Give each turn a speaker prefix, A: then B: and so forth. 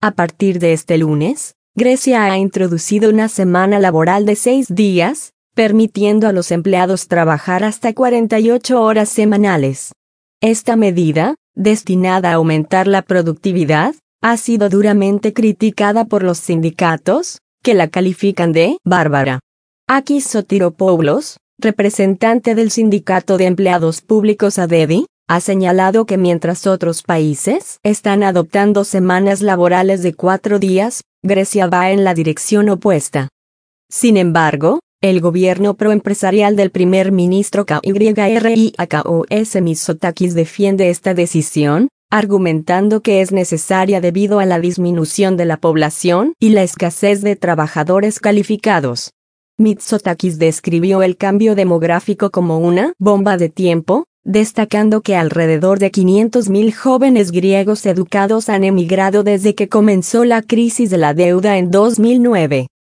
A: A partir de este lunes, Grecia ha introducido una semana laboral de 6 días, permitiendo a los empleados trabajar hasta 48 horas semanales. Esta medida, destinada a aumentar la productividad, ha sido duramente criticada por los sindicatos, que la califican de bárbara. Akis Sotiropoulos, representante del Sindicato de Empleados Públicos ADEVI, ha señalado que mientras otros países están adoptando semanas laborales de 4 días, Grecia va en la dirección opuesta. Sin embargo, el gobierno proempresarial del primer ministro Kyriakos Mitsotakis defiende esta decisión, argumentando que es necesaria debido a la disminución de la población y la escasez de trabajadores calificados. Mitsotakis describió el cambio demográfico como una bomba de tiempo, destacando que alrededor de 500.000 jóvenes griegos educados han emigrado desde que comenzó la crisis de la deuda en 2009.